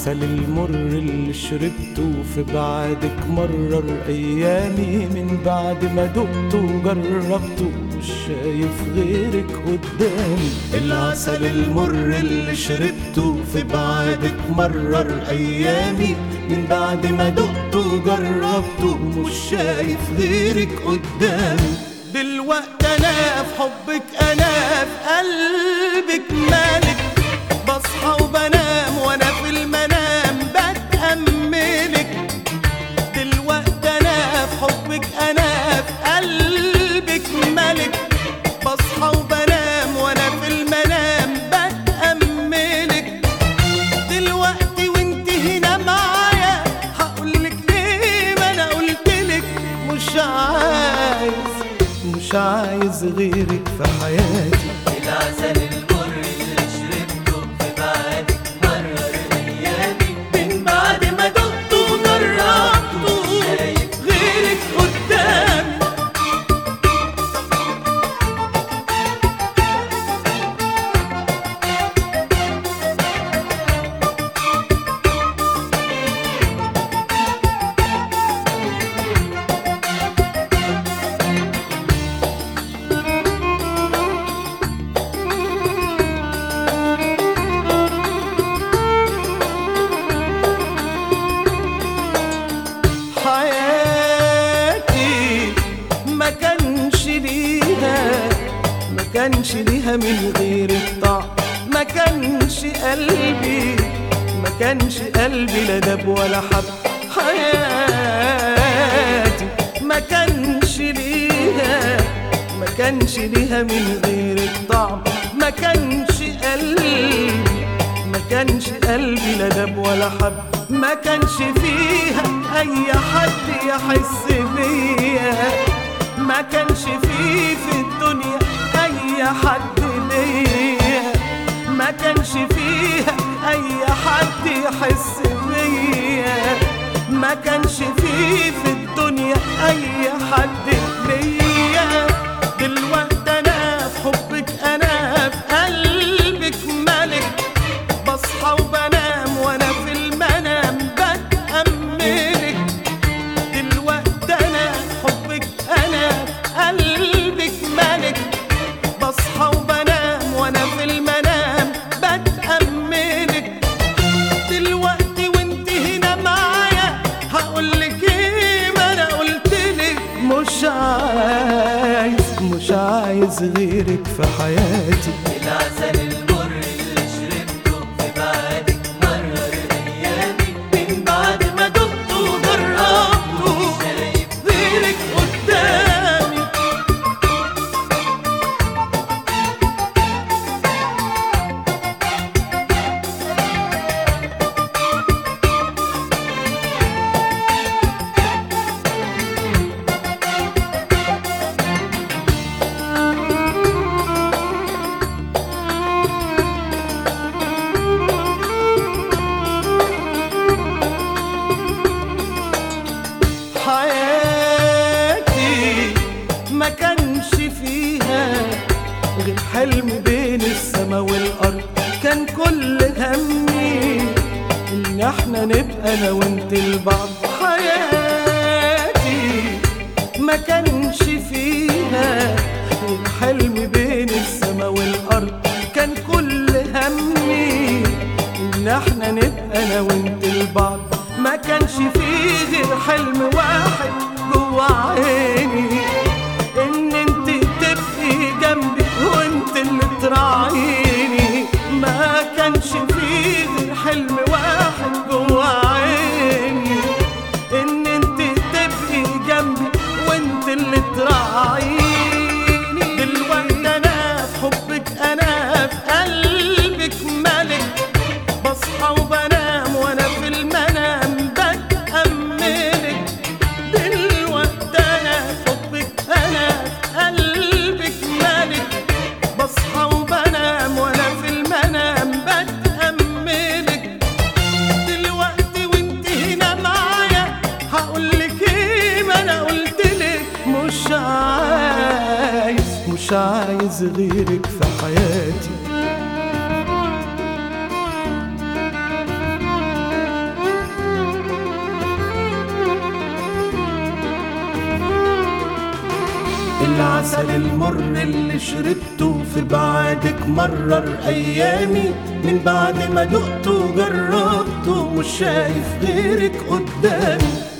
العسل المر اللي شربته في بعدك مرر أيامي، من بعد ما دقته وجربته مش شايف غيرك قدامي. العسل المر اللي شربته في بعدك مرر أيامي، من بعد ما دقته وجربته مش شايف غيرك قدامي. دلوقتي أنا في حبك، أنا في قلبك مالك، بصحى وبنام وانا في المنام بتأملك. دلوقتي انا في حبك، انا في قلبك ملك، بصحى وبنام وانا في المنام بتأملك. دلوقتي وانت هنا معايا هقولك ليه ما انا قلتلك مش عايز غيرك في حياتي. العسل المر اللي شربته في بعدك مرر ايامي، من بعد ما دقته وجربته شايف غيرك قدامي. ما كانش ليها من غير الطعم، ما كانش قلبي لا داب ولا حب. حياتي ما كانش ليها من غير الطعم، ما كانش قلبي لا داب ولا حب. ما كانش فيها اي حد يحس بيا، ما كانش فيه في الدنيا اي حد ليا، ما كانش فيها اي حد يحس بيا، ما كانش فيه في الدنيا اي حد ليا. دلوقتي انا في حبك، انا في قلبك ملك، بصحى وبنام وانا في المنام بتأملك. دلوقتي انا في حبك، انا في قلبك ملك، بصحى وبنام وانا في المنام بتأملك. دلوقتي وانت هنا معايا هقولك ايه ما انا قلتلك مش عايز غيرك في حياتي. العسل المر اللي شربته في بعدك مرر ايامي، من بعد ما دقته وجربته شايف غيرك قدامي. حياتي ما كانش فيها غير حلم بين السما والأرض، كان كل همي إن احنا نبقى أنا وانت لبعض. حياتي ما كانش فيها غير حلم بين السما والأرض، كان كل همي إن احنا نبقى أنا وانت لبعض. ما كانش فيه غير حلم واحد جوا عيني، ان انت تبقي جنبي وانت اللي تراعيني. ما كانش فيه غير حلم واحد جوا عيني، ان انت تبقي جنبي وانت اللي تراعيني. دلوقتي انا في حبك، انا في قلبك ملك، بصحى وبنام وانا في المنام بتأملك. دلوقتي انا في حبك، انا في قلبك ملك، بصحى وبنام وانا في المنام بتأملك. دلوقتي وانت هنا معايا هقولك ايه ما انا قلتلك مش عايز غيرك في حياتي. العسل المر اللي شربته في بعدك مرر أيامي، من بعد ما دقته وجربته مش شايف غيرك قدامي.